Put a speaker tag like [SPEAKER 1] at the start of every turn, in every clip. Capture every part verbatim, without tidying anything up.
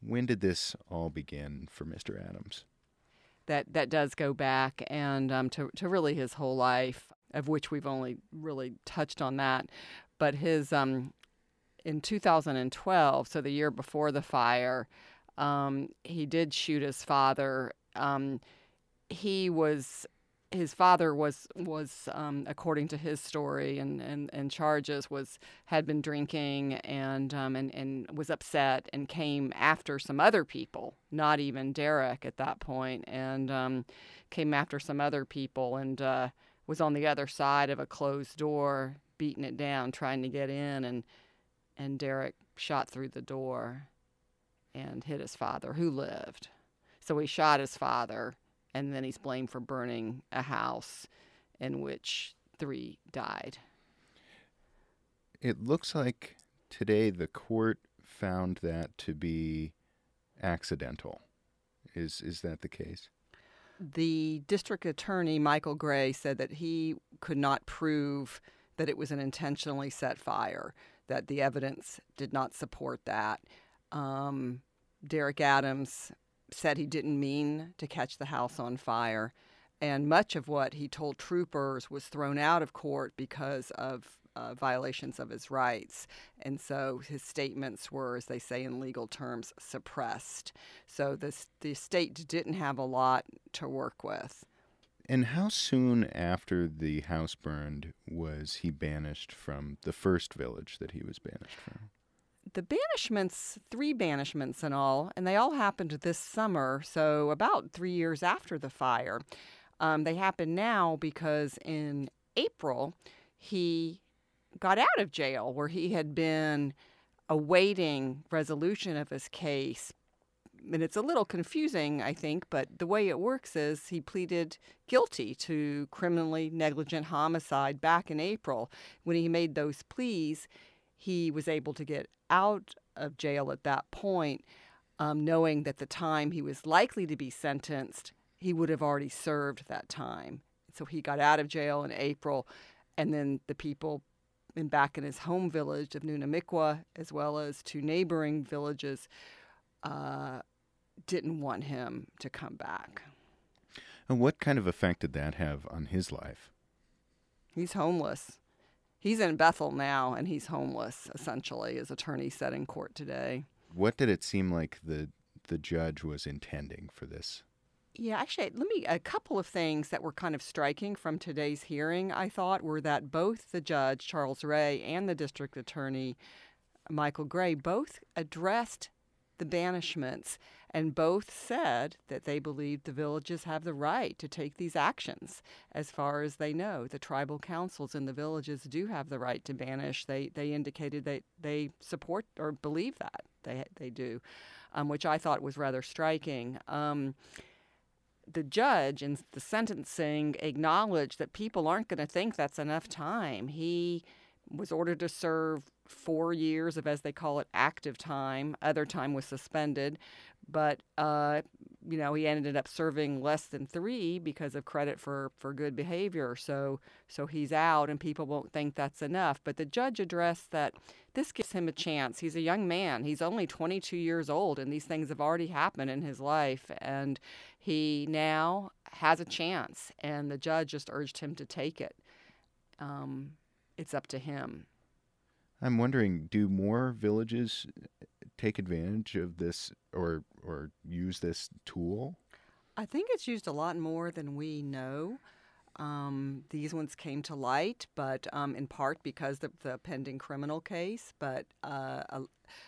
[SPEAKER 1] when did this all begin for Mister Adams?
[SPEAKER 2] That that does go back and um, to to really his whole life, of which we've only really touched on that. But his um, in two thousand twelve, so the year before the fire, um, he did shoot his father. Um, he was his father was was um, according to his story and, and, and charges was had been drinking and um, and and was upset and came after some other people, not even Derek at that point, and um, came after some other people and uh, was on the other side of a closed door, beating it down, trying to get in, and and Derek shot through the door and hit his father, who lived. So he shot his father. And then he's blamed for burning a house in which three died.
[SPEAKER 1] It looks like today the court found that to be accidental. Is is that the case?
[SPEAKER 2] The district attorney, Michael Gray, said that he could not prove that it was an intentionally set fire, that the evidence did not support that. Um, Derek Adams said he didn't mean to catch the house on fire. And much of what he told troopers was thrown out of court because of uh, violations of his rights. And so his statements were, as they say in legal terms, suppressed. So the, the state didn't have a lot to work with.
[SPEAKER 1] And how soon after the house burned was he banished from the first village that he was banished from?
[SPEAKER 2] The banishments, three banishments in all, and they all happened this summer, so about three years after the fire. Um, they happen now because in April, he got out of jail where he had been awaiting resolution of his case. And it's a little confusing, I think, but the way it works is he pleaded guilty to criminally negligent homicide back in April. When he made those pleas, he was able to get out of jail at that point, um, knowing that the time he was likely to be sentenced, he would have already served that time. So he got out of jail in April, and then the people in back in his home village of Nunamikwa, as well as two neighboring villages, uh, didn't want him to come back.
[SPEAKER 1] And what kind of effect did that have on his life?
[SPEAKER 2] He's homeless. He's in Bethel now, and he's homeless, essentially, as attorney said in court today.
[SPEAKER 1] What did it seem like the the judge was intending for this?
[SPEAKER 2] Yeah, actually, let me, a couple of things that were kind of striking from today's hearing, I thought, were that both the judge, Charles Ray, and the district attorney, Michael Gray, both addressed the banishments, and both said that they believed the villages have the right to take these actions. As far as they know, the tribal councils in the villages do have the right to banish. They they indicated that they support or believe that they they do, um, which I thought was rather striking. Um, the judge in the sentencing acknowledged that people aren't going to think that's enough time. He was ordered to serve four years of, as they call it, active time. Other time was suspended. But, uh, you know, he ended up serving less than three because of credit for, for good behavior. So so he's out, and people won't think that's enough. But the judge addressed that this gives him a chance. He's a young man. He's only twenty-two years old, and these things have already happened in his life. And he now has a chance, and the judge just urged him to take it. Um, it's up to him.
[SPEAKER 1] I'm wondering, do more villages take advantage of this or or use this tool?
[SPEAKER 2] I think it's used a lot more than we know. Um, these ones came to light, but um, in part because of the pending criminal case. But uh, uh,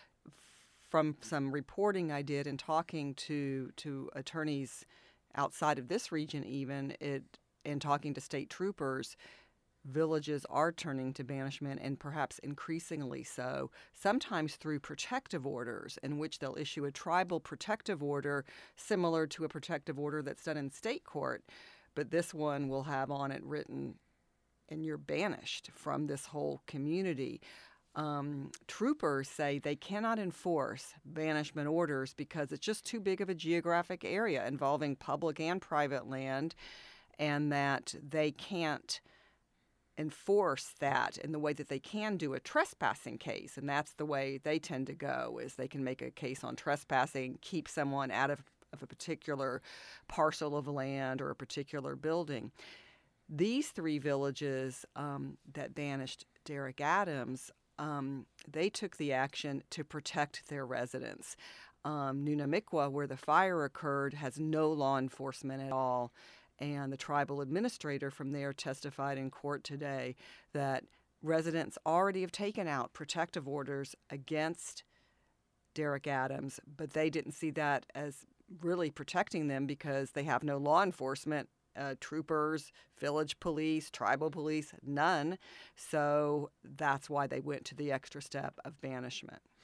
[SPEAKER 2] from some reporting I did and talking to to attorneys outside of this region, even it and talking to state troopers, villages are turning to banishment, and perhaps increasingly so, sometimes through protective orders in which they'll issue a tribal protective order similar to a protective order that's done in state court. But this one will have on it written, and you're banished from this whole community. Um, troopers say they cannot enforce banishment orders because it's just too big of a geographic area involving public and private land, and that they can't enforce that in the way that they can do a trespassing case. And that's the way they tend to go, is they can make a case on trespassing, keep someone out of, of a particular parcel of land or a particular building. These three villages um, that banished Derek Adams, um, they took the action to protect their residents. Um, Nunamikwa, where the fire occurred, has no law enforcement at all. And the tribal administrator from there testified in court today that residents already have taken out protective orders against Derek Adams, but they didn't see that as really protecting them because they have no law enforcement, uh, troopers, village police, tribal police, none. So that's why they went to the extra step of banishment.